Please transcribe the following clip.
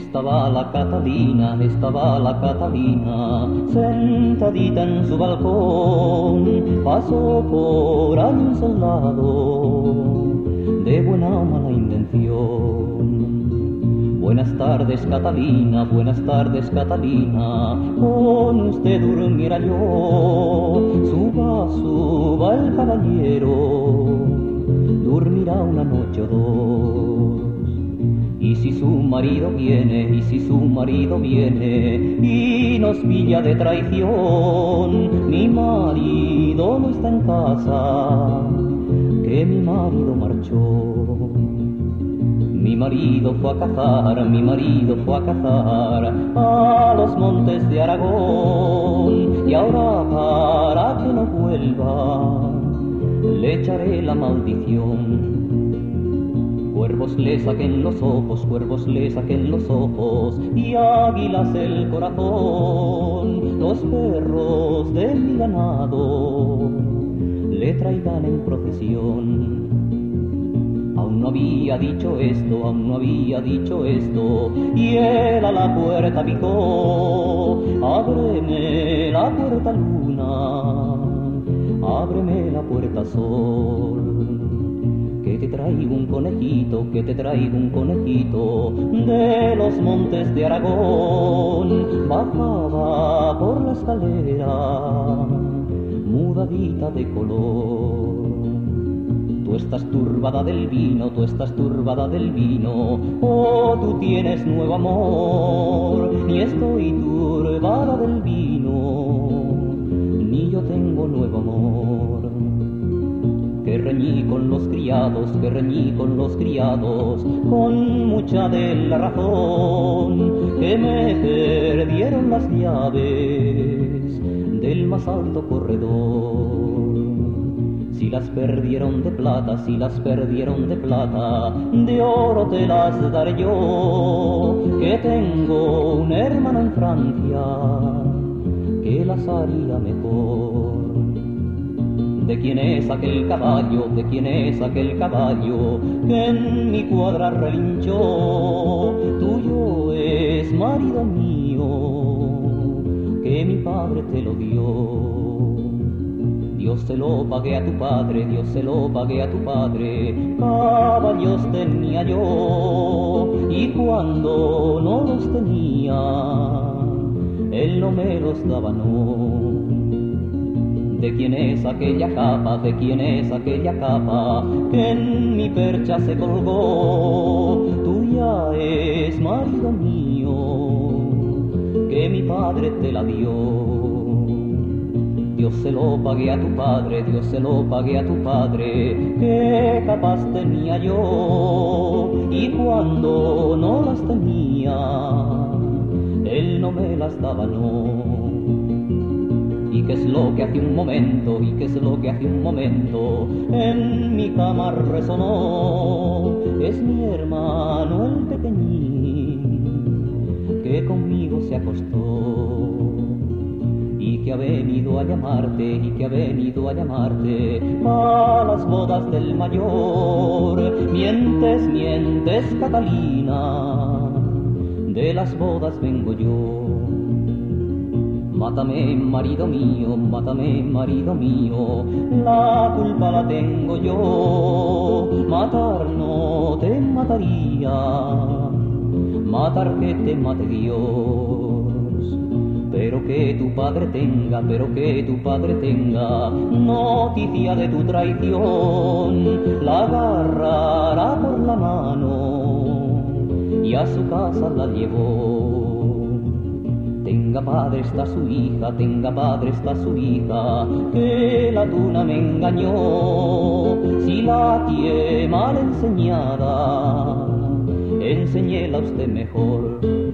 Estaba la Catalina, sentadita en su balcón, pasó por ahí un soldado, de buena o mala intención. Buenas tardes Catalina, con usted durmiera yo, suba el caballero, dormirá una noche o dos. Y si su marido viene y nos pilla de traición, mi marido no está en casa, que mi marido marchó. Mi marido fue a cazar a los montes de Aragón, y ahora para que no vuelva le echaré la maldición. Cuervos le saquen los ojos, y águilas el corazón, los perros de mi ganado le traigan en procesión. Aún no había dicho esto, y él a la puerta picó. Ábreme la puerta luna, ábreme la puerta sol, que te traigo un conejito de los montes de Aragón. Bajaba por la escalera, mudadita de color. Tú estás turbada del vino, oh, tú tienes nuevo amor. Ni estoy turbada del vino, ni yo tengo nuevo amor. Que reñí con los criados, con mucha de la razón, que me perdieron las llaves del más alto corredor. Si las perdieron de plata, de oro te las daré yo, que tengo un hermano en Francia que las haría mejor. ¿De quién es aquel caballo, que en mi cuadra relinchó? Tuyo es, marido mío, que mi padre te lo dio. Dios se lo pague a tu padre, caballos tenía yo, y cuando no los tenía, él no me los daba, no. ¿De quién es aquella capa, que en mi percha se colgó? Tuya es, marido mío, que mi padre te la dio. Dios se lo pague a tu padre, que capaz tenía yo, y cuando no las tenía, él no me las daba, no. ¿Y qué es lo que hace un momento, en mi cama resonó? Es mi hermano el pequeñín, que conmigo se acostó, y que ha venido a llamarte a las bodas del mayor. Mientes, Catalina, de las bodas vengo yo. Mátame, marido mío, la culpa la tengo yo. Matar no te mataría, matar que te mate Dios. Pero que tu padre tenga noticia de tu traición, la agarrará por la mano y a su casa la llevó. Tenga padre está su hija, que la tuna me engañó. Si la tiene mal enseñada, enséñela usted mejor.